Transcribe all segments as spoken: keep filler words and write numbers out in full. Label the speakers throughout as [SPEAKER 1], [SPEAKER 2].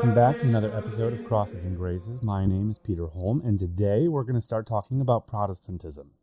[SPEAKER 1] Welcome back to another episode of Crosses and Graces. My name is Peter Holm, and today we're going to start talking about Protestantism.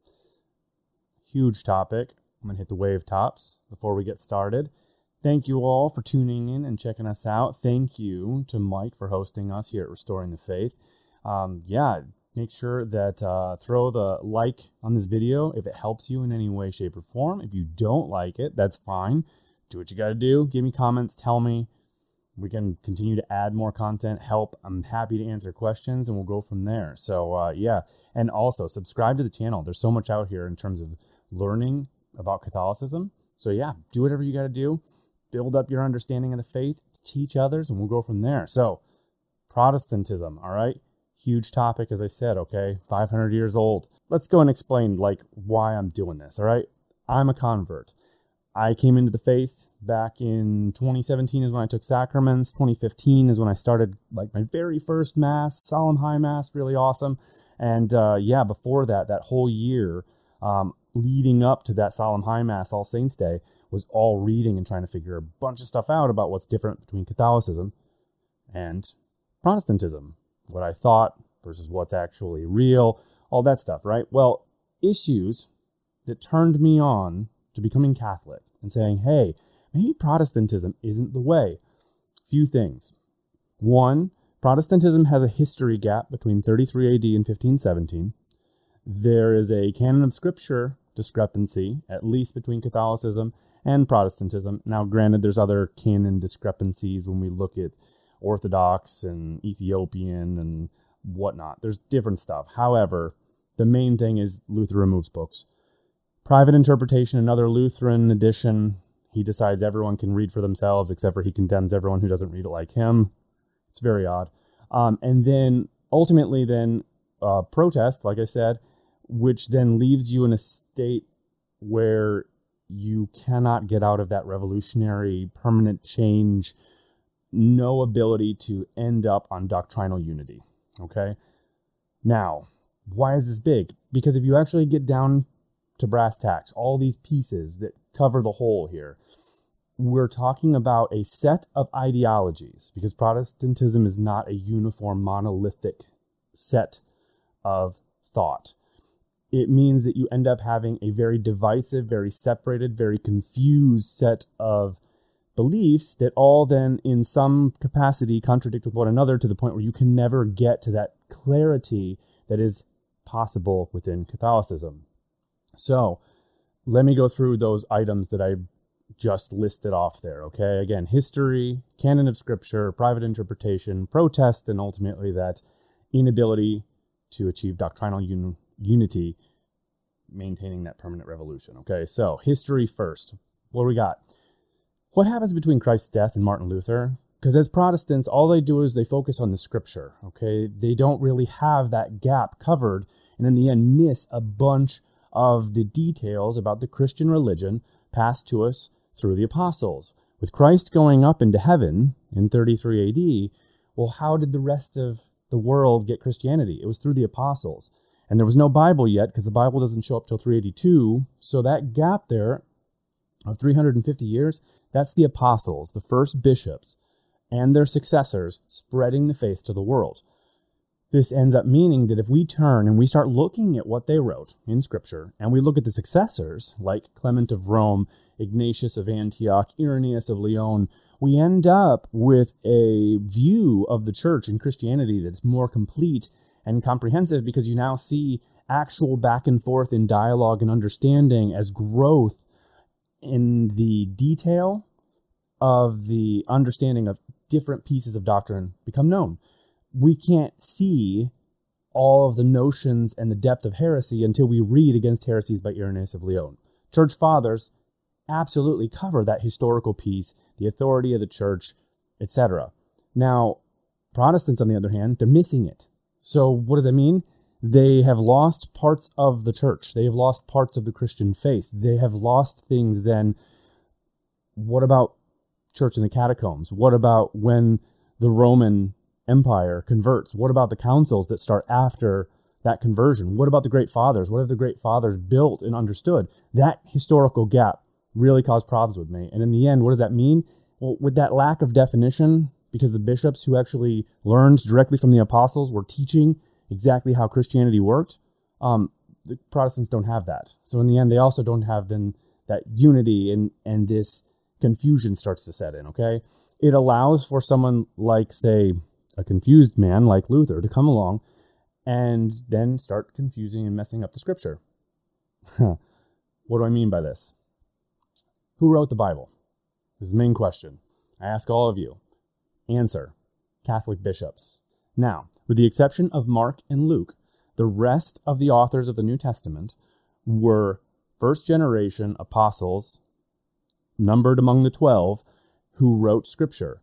[SPEAKER 1] Huge topic. I'm going to hit the wave tops before we get started. Thank you all for tuning in and checking us out. Thank you to Mike for hosting us here at Restoring the Faith. Um, yeah, make sure that uh, throw the like on this video if it helps you in any way, shape, or form. If you don't like it, that's fine. Do what you got to do. Give me comments. Tell me. We can continue to add more content, help. I'm happy to answer questions, and we'll go from there. So, uh, yeah. And also, subscribe to the channel. There's so much out here in terms of learning about Catholicism. So, yeah, do whatever you got to do. Build up your understanding of the faith. Teach others, and we'll go from there. So, Protestantism, all right? Huge topic, as I said, okay? five hundred years old. Let's go and explain, like, why I'm doing this, all right? I'm a convert. I came into the faith back in twenty seventeen is when I took sacraments. twenty fifteen is when I started like my very first mass, solemn high mass, really awesome. And uh, yeah, before that, that whole year um, leading up to that solemn high mass, All Saints Day, was all reading and trying to figure a bunch of stuff out about what's different between Catholicism and Protestantism. What I thought versus what's actually real, all that stuff, right? Well, issues that turned me on to becoming Catholic and saying, hey, maybe Protestantism isn't the way. Few things. One, Protestantism has a history gap between thirty-three A D and fifteen seventeen. There is a canon of scripture discrepancy, at least between Catholicism and Protestantism. Now, granted, there's other canon discrepancies when we look at Orthodox and Ethiopian and whatnot. There's different stuff. However, the main thing is Luther removes books. Private interpretation, another Lutheran edition. He decides everyone can read for themselves, except for he condemns everyone who doesn't read it like him. It's very odd. Um, and then ultimately then uh, protest, like I said, which then leaves you in a state where you cannot get out of that revolutionary permanent change, no ability to end up on doctrinal unity. Okay? Now, why is this big? Because if you actually get down to brass tacks, all these pieces that cover the whole here, we're talking about a set of ideologies, because Protestantism is not a uniform monolithic set of thought. It means that you end up having a very divisive, very separated, very confused set of beliefs that all then in some capacity contradict with one another to the point where you can never get to that clarity that is possible within Catholicism. So let me go through those items that I just listed off there, okay? Again, history, canon of scripture, private interpretation, protest, and ultimately that inability to achieve doctrinal un- unity, maintaining that permanent revolution, okay? So history first. What do we got? What happens between Christ's death and Martin Luther? Because as Protestants, all they do is they focus on the scripture, okay? They don't really have that gap covered, and in the end miss a bunch of the details about the Christian religion passed to us through the apostles. With Christ going up into heaven in thirty-three A D, well, how did the rest of the world get Christianity? It was through the apostles. And there was no Bible yet, because the Bible doesn't show up till three eighty-two. So that gap there of three hundred fifty years, that's the apostles, the first bishops, and their successors spreading the faith to the world. This ends up meaning that if we turn and we start looking at what they wrote in Scripture, and we look at the successors, like Clement of Rome, Ignatius of Antioch, Irenaeus of Lyon, we end up with a view of the church and Christianity that's more complete and comprehensive, because you now see actual back and forth in dialogue and understanding as growth in the detail of the understanding of different pieces of doctrine become known. We can't see all of the notions and the depth of heresy until we read Against Heresies by Irenaeus of Lyon. Church fathers absolutely cover that historical piece, the authority of the church, et cetera. Now, Protestants, on the other hand, they're missing it. So what does that mean? They have lost parts of the church. They have lost parts of the Christian faith. They have lost things then. What about church in the catacombs? What about when the Roman Empire converts? What about the councils that start after that conversion? What about the great fathers? What have the great fathers built and understood? That historical gap really caused problems with me. And in the end, what does that mean? Well, with that lack of definition, because the bishops who actually learned directly from the apostles were teaching exactly how Christianity worked. Um, the Protestants don't have that. So in the end, they also don't have then that unity, and, and this confusion starts to set in, okay? It allows for someone like, say, a confused man like Luther to come along and then start confusing and messing up the scripture. What do I mean by this? Who wrote the Bible? This is the main question. I ask all of you. Answer: Catholic bishops. Now, with the exception of Mark and Luke, the rest of the authors of the New Testament were first generation apostles, numbered among the twelve, who wrote scripture.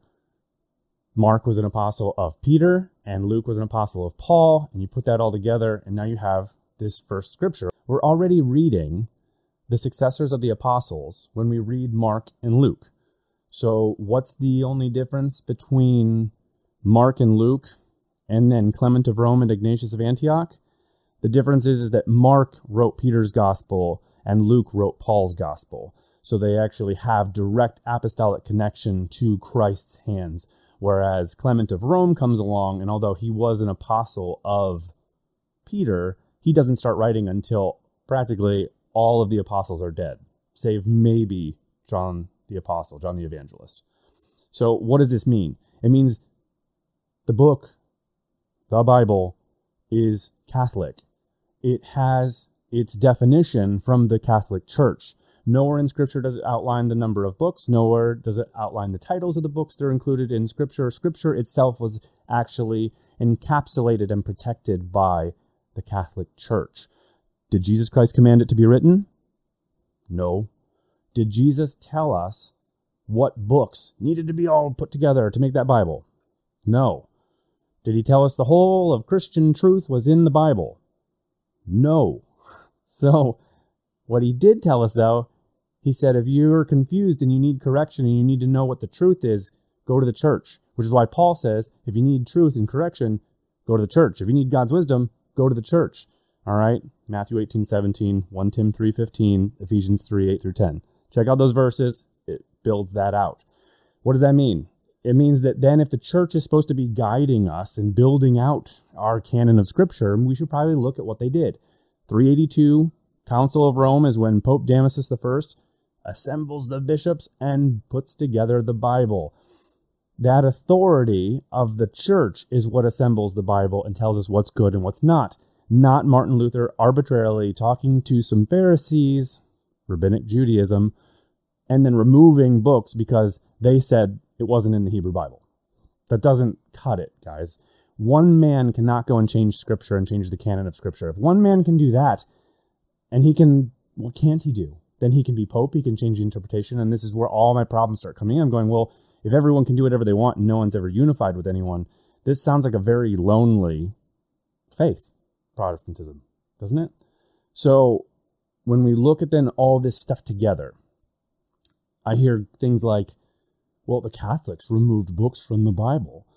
[SPEAKER 1] Mark was an apostle of Peter, and Luke was an apostle of Paul, and you put that all together, and now you have this first scripture. We're already reading the successors of the apostles when we read Mark and Luke. So what's the only difference between Mark and Luke and then Clement of Rome and Ignatius of Antioch? The difference is, is that Mark wrote Peter's gospel and Luke wrote Paul's gospel. So they actually have direct apostolic connection to Christ's hands. Whereas Clement of Rome comes along, and although he was an apostle of Peter, he doesn't start writing until practically all of the apostles are dead, save maybe John the Apostle, John the Evangelist. So what does this mean? It means the book, the Bible, is Catholic. It has its definition from the Catholic Church. Nowhere in Scripture does it outline the number of books. Nowhere does it outline the titles of the books that are included in Scripture. Scripture itself was actually encapsulated and protected by the Catholic Church. Did Jesus Christ command it to be written? No. Did Jesus tell us what books needed to be all put together to make that Bible? No. Did he tell us the whole of Christian truth was in the Bible? No. So, what he did tell us, though, he said, if you're confused and you need correction and you need to know what the truth is, go to the church. Which is why Paul says, if you need truth and correction, go to the church. If you need God's wisdom, go to the church. All right? Matthew eighteen seventeen, First Timothy three fifteen, Ephesians three eight through ten. Check out those verses. It builds that out. What does that mean? It means that then if the church is supposed to be guiding us and building out our canon of Scripture, we should probably look at what they did. three eighty-two, Council of Rome, is when Pope Damasus the First assembles the bishops and puts together the Bible. That authority of the church is what assembles the Bible and tells us what's good and what's not. Not Martin Luther arbitrarily talking to some Pharisees, Rabbinic Judaism, and then removing books because they said it wasn't in the Hebrew Bible. That doesn't cut it, guys. One man cannot go and change Scripture and change the canon of Scripture. If one man can do that, and he can, what can't he do? Then he can be Pope, he can change the interpretation, and this is where all my problems start coming in. I'm going, well, if everyone can do whatever they want and no one's ever unified with anyone, this sounds like a very lonely faith, Protestantism, doesn't it? So when we look at then all this stuff together, I hear things like, well, the Catholics removed books from the Bible.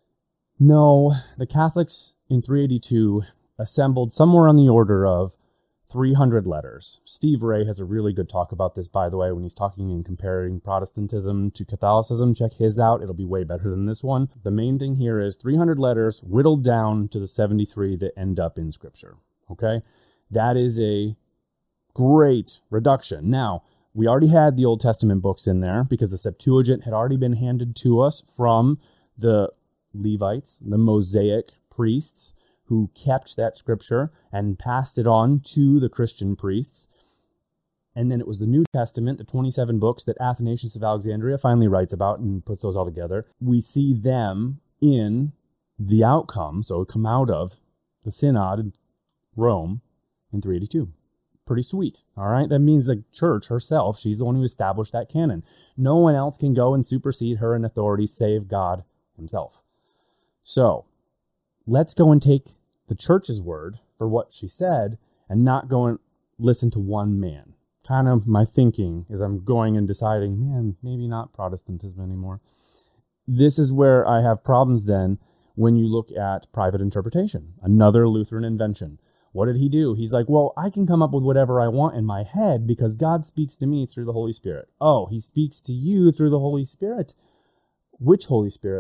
[SPEAKER 1] No, the Catholics in three eighty-two assembled somewhere on the order of three hundred letters. Steve Ray has a really good talk about this, by the way, when he's talking and comparing Protestantism to Catholicism. Check his out. It'll be way better than this one. The main thing here is three hundred letters whittled down to the seventy-three that end up in Scripture. Okay? That is a great reduction. Now, we already had the Old Testament books in there because the Septuagint had already been handed to us from the Levites, the Mosaic priests, who kept that scripture and passed it on to the Christian priests. And then it was the New Testament, the twenty-seven books that Athanasius of Alexandria finally writes about and puts those all together. We see them in the outcome, so come out of the Synod in Rome in three eighty-two. Pretty sweet, all right? That means the church herself, she's the one who established that canon. No one else can go and supersede her in authority save God himself. So, let's go and take the church's word for what she said and not go and listen to one man. Kind of my thinking is I'm going and deciding, man, maybe not Protestantism anymore. This is where I have problems then when you look at private interpretation, another Lutheran invention. What did he do? He's like, well, I can come up with whatever I want in my head because God speaks to me through the Holy Spirit. Oh, he speaks to you through the Holy Spirit. Which Holy Spirit?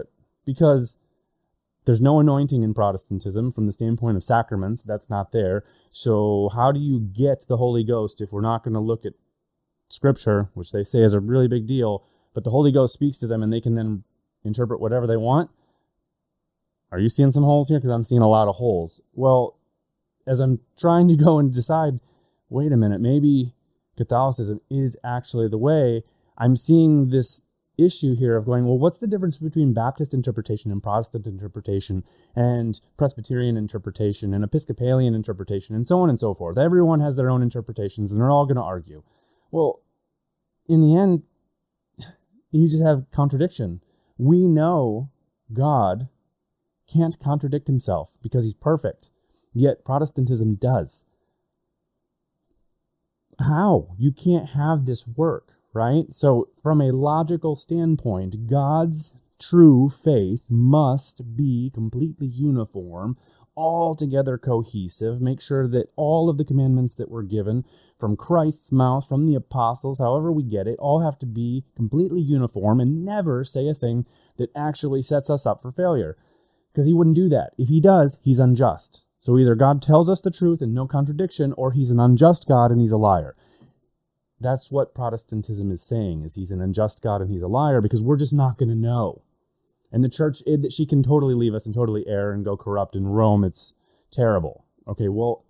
[SPEAKER 1] because there's no anointing in Protestantism from the standpoint of sacraments. That's not there. So how do you get the Holy Ghost if we're not going to look at Scripture, which they say is a really big deal, but the Holy Ghost speaks to them and they can then interpret whatever they want? Are you seeing some holes here? Because I'm seeing a lot of holes. Well, as I'm trying to go and decide, wait a minute, maybe Catholicism is actually the way, I'm seeing this issue here of going, well, what's the difference between Baptist interpretation and Protestant interpretation and Presbyterian interpretation and Episcopalian interpretation and so on and so forth? Everyone has their own interpretations and they're all going to argue. Well, in the end, you just have contradiction. We know God can't contradict himself because he's perfect, yet Protestantism does. How? You can't have this work, right? So from a logical standpoint, God's true faith must be completely uniform, altogether cohesive, make sure that all of the commandments that were given from Christ's mouth, from the apostles, however we get it, all have to be completely uniform and never say a thing that actually sets us up for failure. Because he wouldn't do that. If he does, he's unjust. So either God tells us the truth and no contradiction, or he's an unjust God and he's a liar. That's what Protestantism is saying, is he's an unjust God and he's a liar, because we're just not going to know. And the church, it, she can totally leave us and totally err and go corrupt in Rome. It's terrible. Okay, well,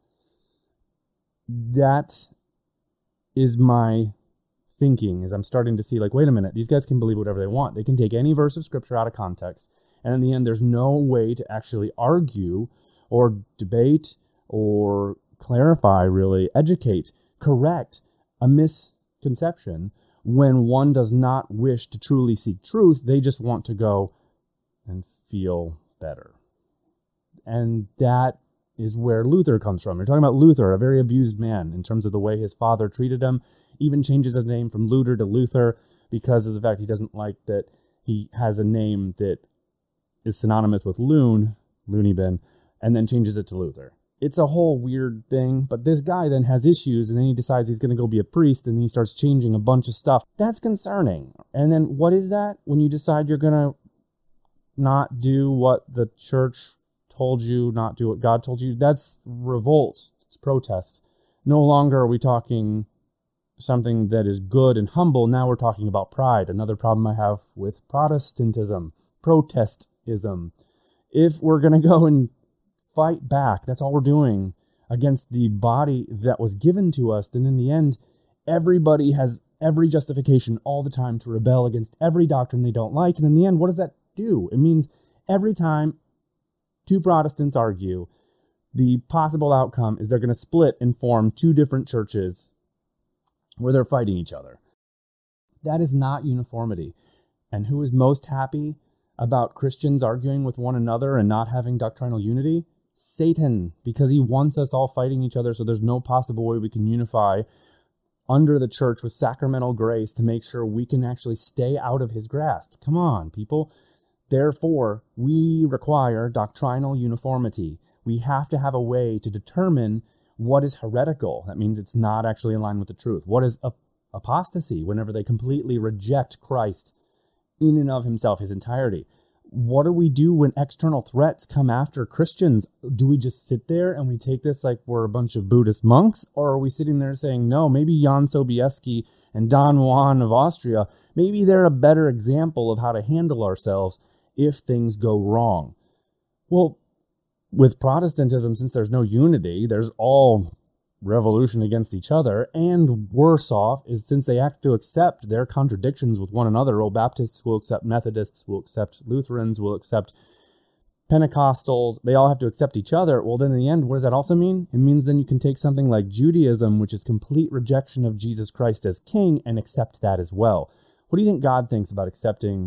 [SPEAKER 1] that is my thinking, as I'm starting to see, like, wait a minute, these guys can believe whatever they want. They can take any verse of Scripture out of context, and in the end, there's no way to actually argue or debate or clarify, really, educate, correct a misconception when one does not wish to truly seek truth. They just want to go and feel better. And that is where Luther comes from. You're talking about Luther, a very abused man in terms of the way his father treated him, even changes his name from Luther to Luther because of the fact he doesn't like that he has a name that is synonymous with loon, loony bin, and then changes it to Luther. It's a whole weird thing, but this guy then has issues, and then he decides he's going to go be a priest, and he starts changing a bunch of stuff. That's concerning. And then what is that? When you decide you're going to not do what the church told you, not do what God told you, that's revolt. It's protest. No longer are we talking something that is good and humble. Now we're talking about pride. Another problem I have with Protestantism, protestism. If we're going to go and fight back, that's all we're doing, against the body that was given to us, then in the end, everybody has every justification all the time to rebel against every doctrine they don't like. And in the end, what does that do? It means every time two Protestants argue, the possible outcome is they're going to split and form two different churches where they're fighting each other. That is not uniformity. And who is most happy about Christians arguing with one another and not having doctrinal unity? Satan, because he wants us all fighting each other, so there's no possible way we can unify under the church with sacramental grace to make sure we can actually stay out of his grasp. Come on, people. Therefore, we require doctrinal uniformity. We have to have a way to determine what is heretical. That means it's not actually in line with the truth. What is ap- apostasy? Whenever they completely reject Christ in and of himself, his entirety. What do we do when external threats come after Christians? Do we just sit there and we take this like we're a bunch of Buddhist monks? Or are we sitting there saying, no, maybe Jan Sobieski and Don Juan of Austria, maybe they're a better example of how to handle ourselves if things go wrong? Well, with Protestantism, since there's no unity, there's all revolution against each other, and worse off is since they have to accept their contradictions with one another. Oh, Baptists will accept Methodists, will accept Lutherans, will accept Pentecostals. They all have to accept each other. Well, then in the end, what does that also mean? It means then you can take something like Judaism, which is complete rejection of Jesus Christ as king, and accept that as well. What do you think God thinks about accepting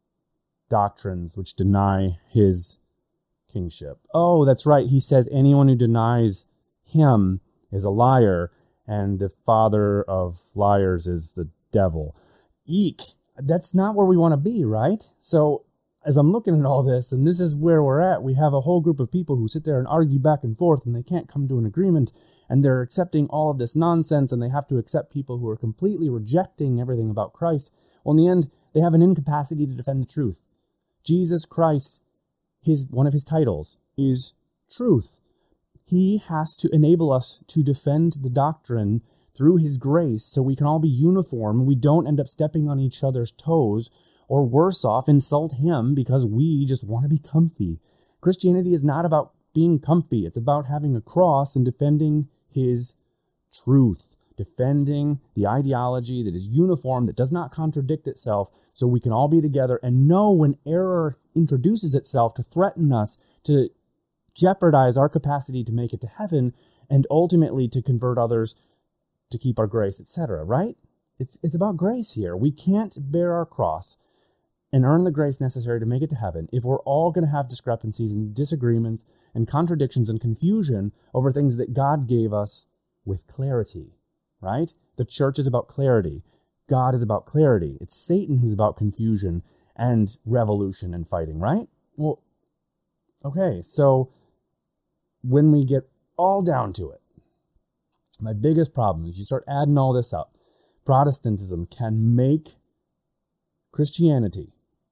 [SPEAKER 1] doctrines which deny his kingship? Oh, that's right. He says anyone who denies him is a liar, and the father of liars is the devil. Eek! That's not where we want to be, right? So as I'm looking at all this, and this is where we're at, we have a whole group of people who sit there and argue back and forth, and they can't come to an agreement, and they're accepting all of this nonsense, and they have to accept people who are completely rejecting everything about Christ. Well, in the end, they have an incapacity to defend the truth. Jesus Christ, his one of his titles is truth. He has to enable us to defend the doctrine through his grace so we can all be uniform and we don't end up stepping on each other's toes, or worse off, insult him because we just want to be comfy. Christianity is not about being comfy. It's about having a cross and defending his truth, defending the ideology that is uniform, that does not contradict itself, so we can all be together and know when error introduces itself to threaten us, to jeopardize our capacity to make it to heaven, and ultimately to convert others, to keep our grace, et cetera, right? It's, it's about grace here. We can't bear our cross and earn the grace necessary to make it to heaven if we're all going to have discrepancies and disagreements and contradictions and confusion over things that God gave us with clarity, right? The church is about clarity. God is about clarity. It's Satan who's about confusion and revolution and fighting, right? Well, okay, so when we get all down to it, my biggest problem is you start adding all this up. Protestantism can make Christianity,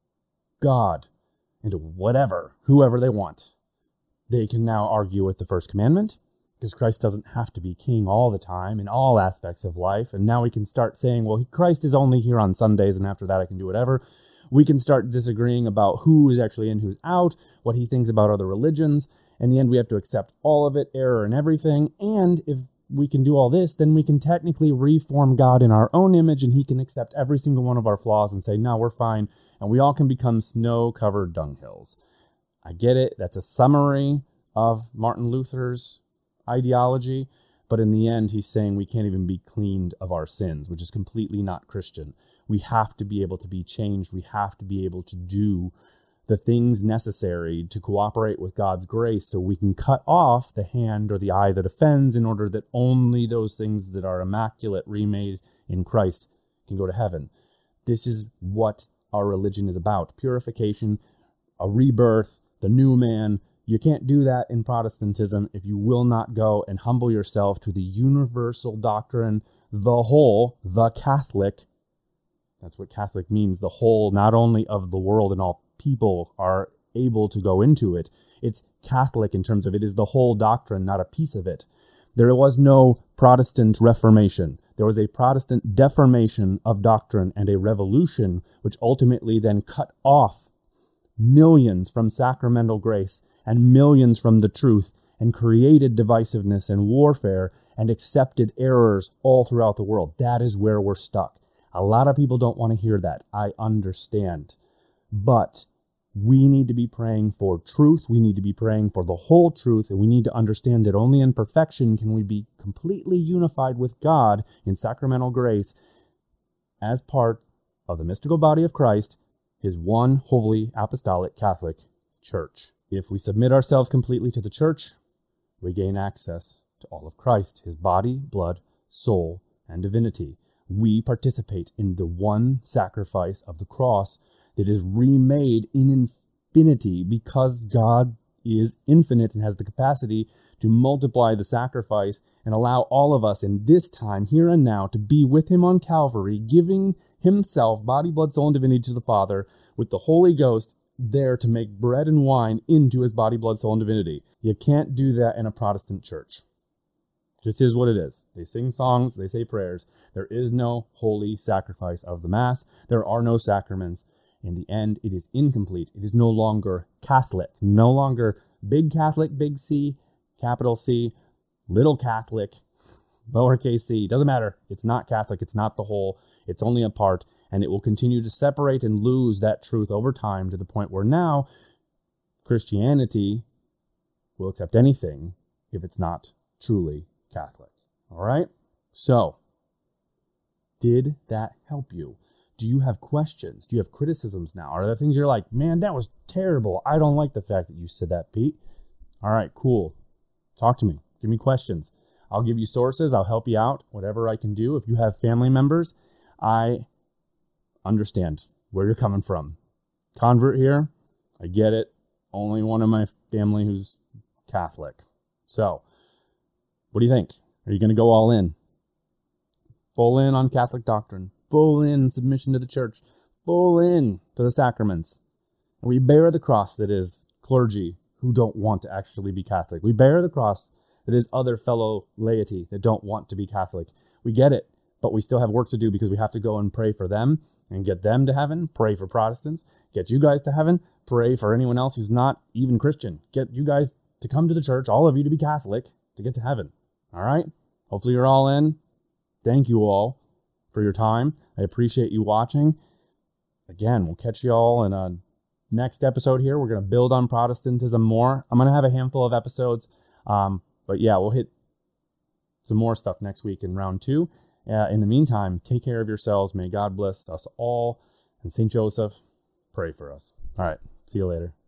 [SPEAKER 1] God, into whatever, whoever they want. They can now argue with the first commandment, because Christ doesn't have to be king all the time in all aspects of life. And now we can start saying, well, Christ is only here on Sundays, and after that I can do whatever. We can start disagreeing about who is actually in, who's out, what he thinks about other religions. In the end, we have to accept all of it, error and everything. And if we can do all this, then we can technically reform God in our own image, and he can accept every single one of our flaws and say, no, we're fine. And we all can become snow-covered dunghills. I get it. That's a summary of Martin Luther's ideology. But in the end, he's saying we can't even be cleaned of our sins, which is completely not Christian. We have to be able to be changed. We have to be able to do the things necessary to cooperate with God's grace so we can cut off the hand or the eye that offends, in order that only those things that are immaculate, remade in Christ, can go to heaven. This is what our religion is about. Purification, a rebirth, the new man. You can't do that in Protestantism if you will not go and humble yourself to the universal doctrine, the whole, the Catholic. That's what Catholic means, the whole, not only of the world and all people are able to go into it. It's Catholic in terms of it is the whole doctrine, not a piece of it. There was no Protestant Reformation. There was a Protestant deformation of doctrine and a revolution, which ultimately then cut off millions from sacramental grace and millions from the truth, and created divisiveness and warfare and accepted errors all throughout the world. That is where we're stuck. A lot of people don't want to hear that. I understand. But we need to be praying for truth. We need to be praying for the whole truth. And we need to understand that only in perfection can we be completely unified with God in sacramental grace as part of the mystical body of Christ, his one holy apostolic Catholic Church. If we submit ourselves completely to the church, we gain access to all of Christ, his body, blood, soul, and divinity. We participate in the one sacrifice of the cross that is remade in infinity, because God is infinite and has the capacity to multiply the sacrifice and allow all of us in this time, here and now, to be with him on Calvary, giving himself, body, blood, soul, and divinity to the Father, with the Holy Ghost there to make bread and wine into his body, blood, soul, and divinity. You can't do that in a Protestant church. Just is what it is. They sing songs, they say prayers. There is no holy sacrifice of the Mass. There are no sacraments. In the end, it is incomplete. It is no longer Catholic, no longer big Catholic, big C, capital C, little Catholic, lowercase c. Doesn't matter. It's not Catholic. It's not the whole. It's only a part. And it will continue to separate and lose that truth over time, to the point where now Christianity will accept anything if it's not truly Catholic. All right? So, did that help you? Do you have questions? Do you have criticisms now? Are there things you're like, man, that was terrible. I don't like the fact that you said that, Pete. All right, cool. Talk to me. Give me questions. I'll give you sources. I'll help you out, whatever I can do. If you have family members, I understand where you're coming from. Convert here, I get it. Only one of my family who's Catholic. So, what do you think? Are you going to go all in? Full in on Catholic doctrine. Full in submission to the church. Full in to the sacraments. And we bear the cross that is clergy who don't want to actually be Catholic. We bear the cross that is other fellow laity that don't want to be Catholic. We get it, but we still have work to do because we have to go and pray for them and get them to heaven, pray for Protestants, get you guys to heaven, pray for anyone else who's not even Christian. Get you guys to come to the church, all of you to be Catholic, to get to heaven. All right? Hopefully you're all in. Thank you all for your time. I appreciate you watching. Again, we'll catch you all in a next episode here. We're going to build on Protestantism more. I'm going to have a handful of episodes. Um, but yeah, we'll hit some more stuff next week in round two. Uh, in the meantime, take care of yourselves. May God bless us all. And Saint Joseph, pray for us. All right. See you later.